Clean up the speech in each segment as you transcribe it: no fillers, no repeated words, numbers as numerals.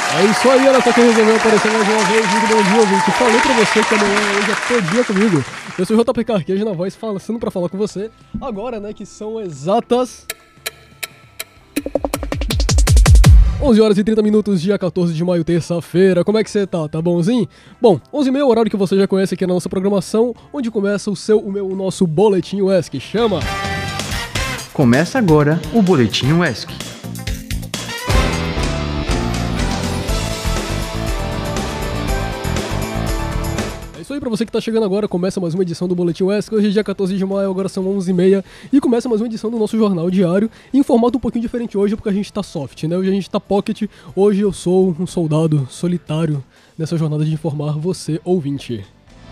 É isso aí, ela só que resolveu aparecer mais uma vez. Muito bom dia, ouvinte. Falei pra você que amanhã hoje é todo dia comigo. Eu sou o JP Carqueja na voz, falando pra falar com você. Agora, né, que são exatas 11 horas e 30 minutos, dia 14 de maio, terça-feira. Como é que você tá? Tá bonzinho? Bom, 11h30, horário que você já conhece aqui na nossa programação, onde começa o nosso Boletim UESC. Chama! Começa agora o Boletim UESC. É isso aí, pra você que tá chegando agora, começa mais uma edição do Boletim UESC. Hoje é dia 14 de maio, agora são 11h30 e começa mais uma edição do nosso jornal diário, em formato um pouquinho diferente hoje, porque a gente tá soft, né? Hoje a gente tá pocket, hoje eu sou um soldado solitário nessa jornada de informar você, ouvinte.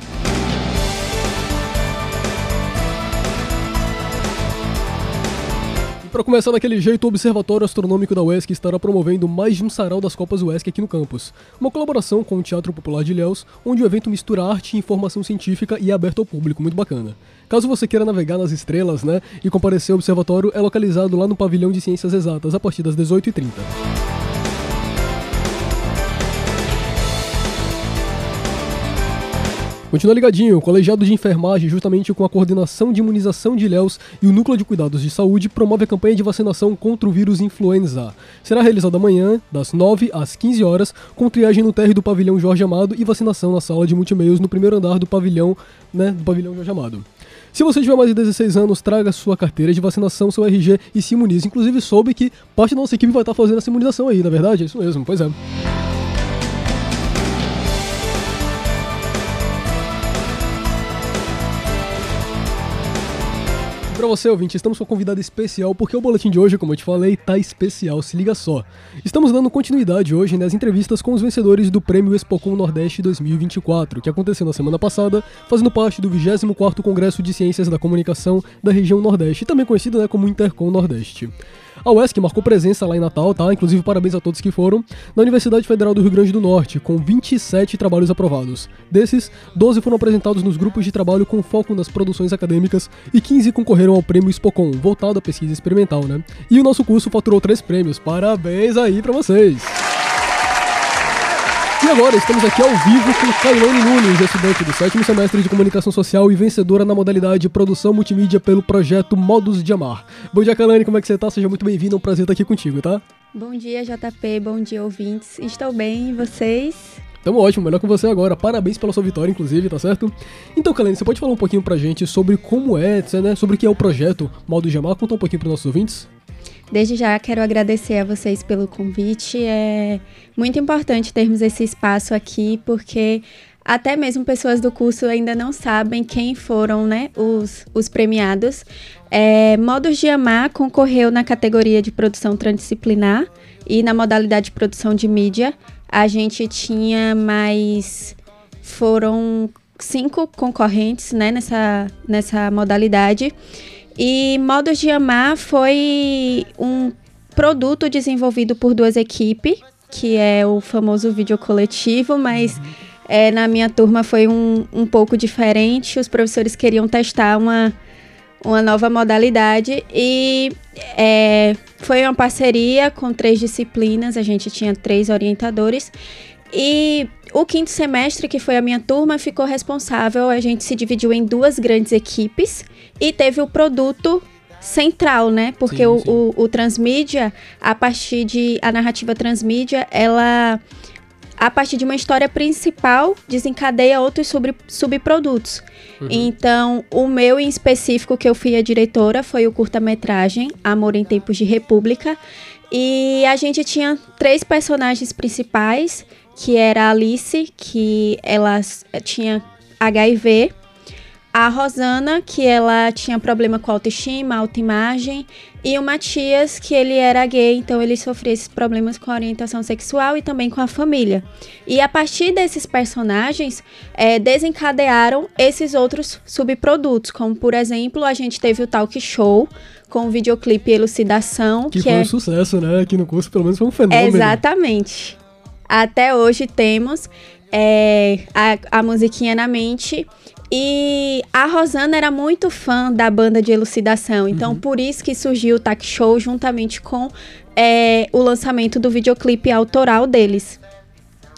Para começar daquele jeito, o Observatório Astronômico da UESC estará promovendo mais de um sarau das Copas UESC aqui no campus. Uma colaboração com o Teatro Popular de Ilhéus, onde o evento mistura arte e informação científica e é aberto ao público, muito bacana. Caso você queira navegar nas estrelas, né, e comparecer ao observatório, é localizado lá no Pavilhão de Ciências Exatas, a partir das 18h30. Continua ligadinho, o Colegiado de Enfermagem, justamente com a Coordenação de Imunização de Ilhéus e o Núcleo de Cuidados de Saúde, promove a campanha de vacinação contra o vírus influenza. Será realizada amanhã, das 9 às 15 horas, com triagem no térreo do Pavilhão Jorge Amado e vacinação na sala de multimeios no primeiro andar do pavilhão, do Pavilhão Jorge Amado. Se você tiver mais de 16 anos, traga sua carteira de vacinação, seu RG e se imunize. Inclusive, soube que parte da nossa equipe vai estar fazendo essa imunização aí, na verdade? É isso mesmo, pois é. Pra você, ouvinte, estamos com uma convidada especial, porque o boletim de hoje, como eu te falei, tá especial, se liga só. Estamos dando continuidade hoje nas entrevistas com os vencedores do Prêmio Expocom Nordeste 2024, que aconteceu na semana passada, fazendo parte do 24º Congresso de Ciências da Comunicação da região Nordeste, também conhecido, como Intercom Nordeste. A UESC marcou presença lá em Natal, tá? Inclusive parabéns a todos que foram, na Universidade Federal do Rio Grande do Norte, com 27 trabalhos aprovados. Desses, 12 foram apresentados nos grupos de trabalho com foco nas produções acadêmicas e 15 concorreram ao Prêmio Expocom, voltado à pesquisa experimental, né? E o nosso curso faturou 3 prêmios. Parabéns aí pra vocês! E agora estamos aqui ao vivo com Kailane Nunes, estudante do 7º semestre de Comunicação Social e vencedora na modalidade Produção Multimídia pelo projeto Modos de Amar. Bom dia, Kailane, como é que você tá? Seja muito bem-vinda, é um prazer estar aqui contigo, tá? Bom dia, JP, bom dia, ouvintes. Estou bem, e vocês? Tamo ótimo, melhor com você agora. Parabéns pela sua vitória, inclusive, tá certo? Então, Kailane, você pode falar um pouquinho pra gente sobre como é, né, sobre o que é o projeto Modos de Amar? Conta um pouquinho pros nossos ouvintes. Desde já quero agradecer a vocês pelo convite. É muito importante termos esse espaço aqui, porque até mesmo pessoas do curso ainda não sabem quem foram, né, os premiados. Modos de Amar concorreu na categoria de produção transdisciplinar e na modalidade de produção de mídia. A gente tinha foram 5 concorrentes, né, nessa modalidade. E Modos de Amar foi um produto desenvolvido por 2 equipes, que é o famoso vídeo coletivo, mas na minha turma foi um pouco diferente. Os professores queriam testar uma nova modalidade e foi uma parceria com 3 disciplinas, a gente tinha 3 orientadores. E o 5º semestre, que foi a minha turma, ficou responsável, a gente se dividiu em 2 grandes equipes e teve o produto central, né? Porque sim. O transmídia, a narrativa transmídia, ela, a partir de uma história principal, desencadeia outros subprodutos. Uhum. Então, o meu em específico, que eu fui a diretora, foi o curta-metragem Amor em Tempos de República. E a gente tinha 3 personagens principais, que era a Alice, que ela tinha HIV, a Rosana, que ela tinha problema com autoestima, autoimagem, e o Matias, que ele era gay, então ele sofria esses problemas com a orientação sexual e também com a família. E a partir desses personagens, desencadearam esses outros subprodutos, como, por exemplo, a gente teve o talk show, com o videoclipe Elucidação. Que foi um sucesso, né? Aqui no curso, pelo menos, foi um fenômeno. Exatamente. Até hoje temos a musiquinha na mente. E a Rosana era muito fã da banda de Elucidação. Então, por isso que surgiu o talk show juntamente com o lançamento do videoclipe autoral deles.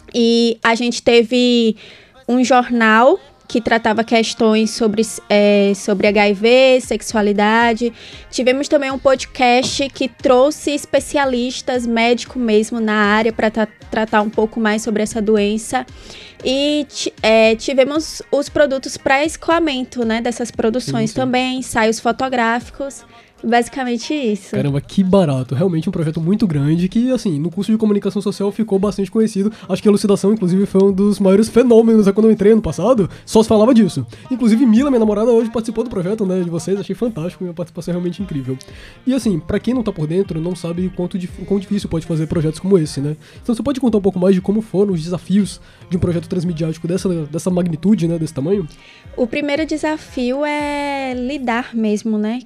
E a gente teve um jornal que tratava questões sobre HIV, sexualidade. Tivemos também um podcast que trouxe especialistas, médico mesmo, na área para tratar um pouco mais sobre essa doença. E tivemos os produtos para escoamento, né, dessas produções também, ensaios fotográficos. Basicamente isso. Caramba, que barato. Realmente um projeto muito grande que, assim, no curso de comunicação social ficou bastante conhecido. Acho que a elucidação, inclusive, foi um dos maiores fenômenos quando eu entrei ano passado. Só se falava disso. Inclusive, Mila, minha namorada, hoje participou do projeto, né, de vocês. Achei fantástico, minha participação é realmente incrível. E, assim, pra quem não tá por dentro, não sabe quão difícil pode fazer projetos como esse, né? Então, você pode contar um pouco mais de como foram os desafios de um projeto transmediático dessa magnitude, né, desse tamanho? O primeiro desafio é lidar mesmo, né?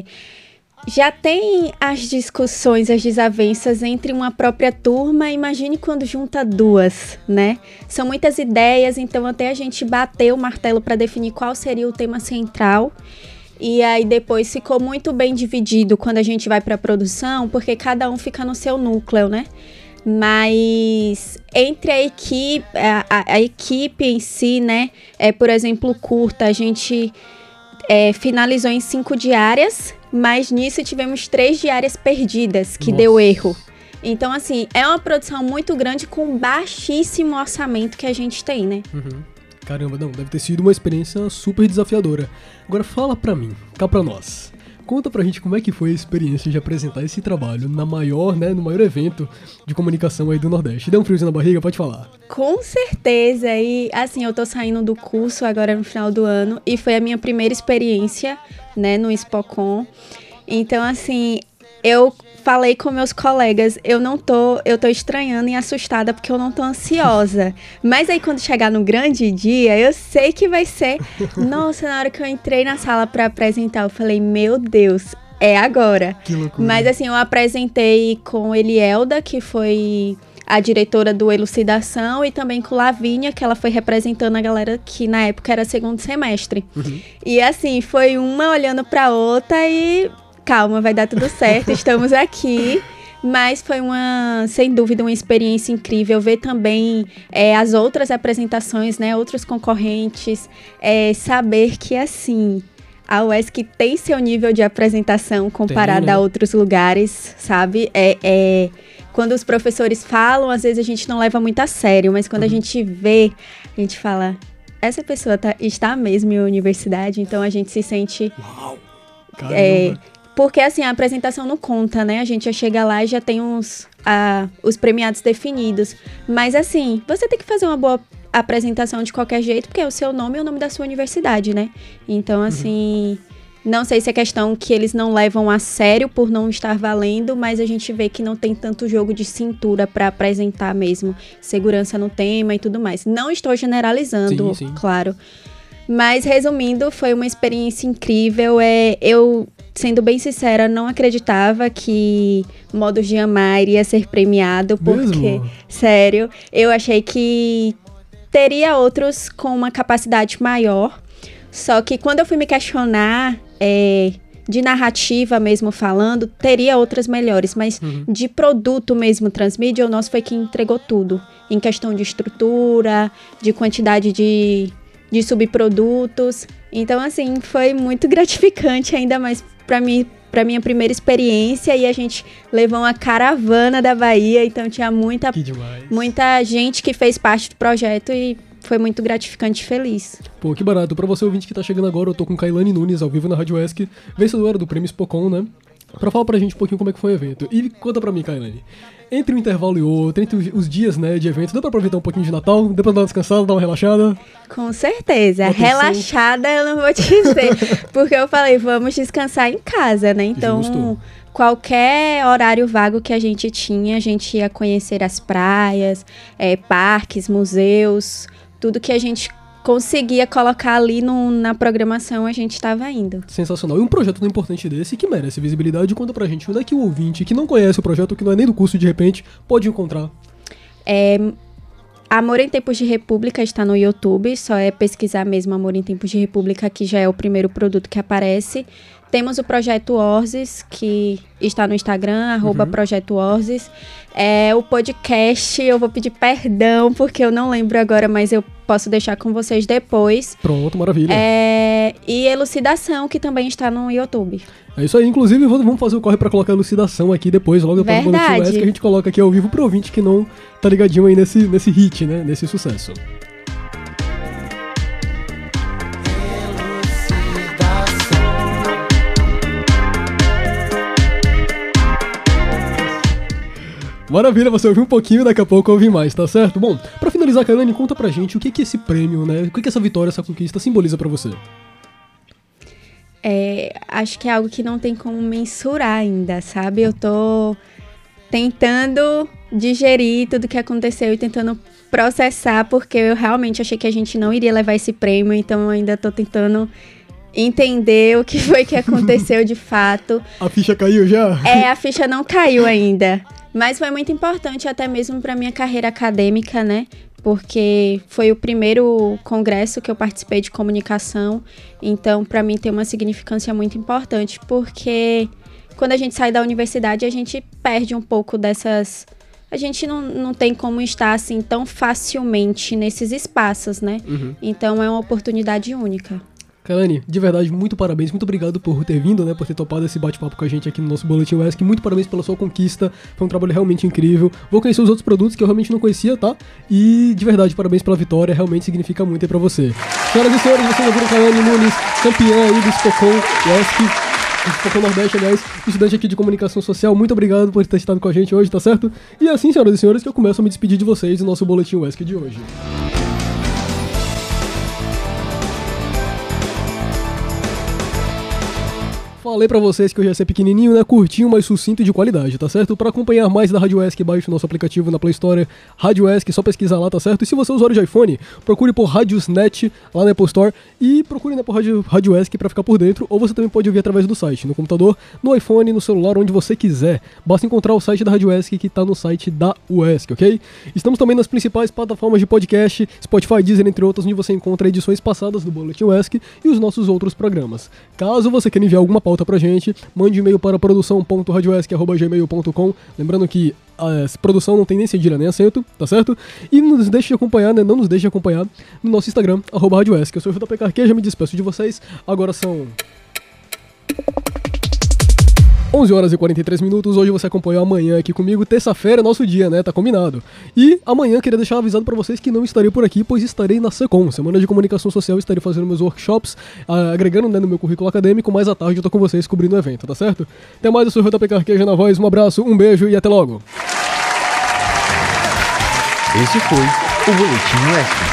Já tem as discussões, as desavenças entre uma própria turma, imagine quando junta duas, né? São muitas ideias, então até a gente bater o martelo para definir qual seria o tema central. E aí depois ficou muito bem dividido quando a gente vai para a produção, porque cada um fica no seu núcleo, né? Mas entre a equipe em si, né? Por exemplo, o curta, a gente finalizou em 5 diárias, mas nisso tivemos 3 diárias perdidas, que deu erro. Então, assim, é uma produção muito grande com baixíssimo orçamento que a gente tem, né? Caramba, não, deve ter sido uma experiência super desafiadora. Agora fala pra mim, cá pra nós. Conta pra gente como é que foi a experiência de apresentar esse trabalho no maior evento de comunicação aí do Nordeste. Deu um friozinho na barriga? Pode falar. Com certeza, e assim, eu tô saindo do curso agora no final do ano, e foi a minha primeira experiência, né, no Expocom. Então, assim, eu falei com meus colegas, eu tô estranhando e assustada porque eu não tô ansiosa. Mas aí quando chegar no grande dia, eu sei que vai ser... Nossa, na hora que eu entrei na sala pra apresentar, eu falei, meu Deus, é agora. Que loucura. Mas assim, eu apresentei com Elielda, que foi a diretora do Elucidação, e também com Lavínia, que ela foi representando a galera que na época era segundo semestre. E assim, foi uma olhando pra outra e... Calma, vai dar tudo certo, estamos aqui. Mas foi sem dúvida, uma experiência incrível ver também as outras apresentações, né, outros concorrentes, saber que, assim, a UESC tem seu nível de apresentação comparado a outros lugares, sabe? Quando os professores falam, às vezes a gente não leva muito a sério, mas quando a gente vê, a gente fala, essa pessoa está mesmo em universidade, então a gente se sente... Uau! Caramba! Porque, assim, a apresentação não conta, né? A gente já chega lá e já tem os premiados definidos. Mas, assim, você tem que fazer uma boa apresentação de qualquer jeito, porque é o seu nome e o nome da sua universidade, né? Então, assim, não sei se é questão que eles não levam a sério por não estar valendo, mas a gente vê que não tem tanto jogo de cintura para apresentar mesmo. Segurança no tema e tudo mais. Não estou generalizando, sim. Claro. Mas, resumindo, foi uma experiência incrível. Eu... Sendo bem sincera, não acreditava que Modos de Amar iria ser premiado, porque, mesmo? Sério, eu achei que teria outros com uma capacidade maior, só que quando eu fui me questionar, de narrativa mesmo falando, teria outras melhores, mas de produto mesmo transmídia, o nosso foi quem entregou tudo, em questão de estrutura, de quantidade de subprodutos. Então, assim, foi muito gratificante, ainda mais para minha primeira experiência, e a gente levou uma caravana da Bahia, então tinha muita gente que fez parte do projeto e foi muito gratificante e feliz. Pô, que barato. Pra você ouvinte que tá chegando agora, eu tô com Kailane Nunes ao vivo na Rádio UESC, vencedora do Prêmio Expocom, né? Pra falar pra gente um pouquinho como é que foi o evento. E conta pra mim, Kailane, entre um intervalo e outro, entre os dias, né, de evento, deu pra aproveitar um pouquinho de Natal? Deu pra dar uma descansada, dar uma relaxada? Com certeza. Relaxada eu não vou te dizer, porque eu falei, vamos descansar em casa, né? Então, Justo. Qualquer horário vago que a gente tinha, a gente ia conhecer as praias, parques, museus, tudo que a gente conseguia colocar ali na programação, a gente estava indo. Sensacional. E um projeto tão importante desse, que merece visibilidade, conta pra gente onde é que o ouvinte que não conhece o projeto, que não é nem do curso, de repente, pode encontrar. Amor em Tempos de República está no YouTube, só é pesquisar mesmo Amor em Tempos de República, que já é o primeiro produto que aparece. Temos o Projeto Orzes, que está no Instagram, @Projeto Orzes. O podcast, eu vou pedir perdão, porque eu não lembro agora, mas eu posso deixar com vocês depois. Pronto, maravilha. E Elucidação, que também está no YouTube. É isso aí, inclusive vamos fazer o corre pra colocar a Elucidação aqui depois, logo depois do Boletim UESC, que a gente coloca aqui ao vivo pro ouvinte que não tá ligadinho aí nesse hit, né, nesse sucesso. Maravilha, você ouviu um pouquinho, daqui a pouco eu ouvi mais, tá certo? Bom, pra finalizar, Kailane, conta pra gente o que esse prêmio, né, o que essa vitória, essa conquista simboliza pra você? Acho que é algo que não tem como mensurar ainda, sabe? Eu tô tentando digerir tudo que aconteceu e tentando processar, porque eu realmente achei que a gente não iria levar esse prêmio, então eu ainda tô tentando entender o que foi que aconteceu de fato. A ficha caiu já? A ficha não caiu ainda, mas foi muito importante até mesmo pra minha carreira acadêmica, né? Porque foi o primeiro congresso que eu participei de comunicação, então para mim tem uma significância muito importante, porque quando a gente sai da universidade a gente perde um pouco dessas... A gente não tem como estar assim tão facilmente nesses espaços, né? Então é uma oportunidade única. Kailane, de verdade, muito parabéns, muito obrigado por ter vindo, né, por ter topado esse bate-papo com a gente aqui no nosso Boletim UESC, muito parabéns pela sua conquista, foi um trabalho realmente incrível, vou conhecer os outros produtos que eu realmente não conhecia, tá? E, de verdade, parabéns pela vitória, realmente significa muito aí pra você. Senhoras e senhores, vocês ouviram Kailane Nunes, campeã aí do Spocon UESC, Spocon Nordeste, aliás, estudante aqui de comunicação social, muito obrigado por ter estado com a gente hoje, tá certo? E assim, senhoras e senhores, que eu começo a me despedir de vocês do nosso Boletim UESC de hoje. Falei pra vocês que eu ia ser pequenininho, né, curtinho, mas sucinto e de qualidade, tá certo? Pra acompanhar mais da Rádio UESC, baixe o nosso aplicativo na Play Store, Rádio UESC, só pesquisar lá, tá certo? E se você é usuário de iPhone, procure por Radiosnet lá na Apple Store e procure, né, por Rádio UESC pra ficar por dentro, ou você também pode ouvir através do site, no computador, no iPhone, no celular, onde você quiser. Basta encontrar o site da Rádio UESC, que tá no site da UESC, ok? Estamos também nas principais plataformas de podcast, Spotify, Deezer, entre outras, onde você encontra edições passadas do Boletim UESC e os nossos outros programas. Caso você queira enviar alguma pauta pra gente, mande e-mail para produção.radiouesc@gmail.com, lembrando que a produção não tem nem cedilha nem acento, tá certo? E nos deixe acompanhar, né? Não nos deixe acompanhar no nosso Instagram, @RadioUESC. Eu sou o JP Carqueja, já me despeço de vocês. Agora são 11h43. Hoje você acompanhou amanhã aqui comigo. Terça-feira é nosso dia, né? Tá combinado. E amanhã queria deixar avisado pra vocês que não estarei por aqui, pois estarei na SECOM, Semana de Comunicação Social. Estarei fazendo meus workshops, agregando, né, no meu currículo acadêmico. Mais à tarde eu tô com vocês cobrindo o evento, tá certo? Até mais, eu sou o JP Carqueja na voz. Um abraço, um beijo e até logo. Esse foi o Boletim UESC.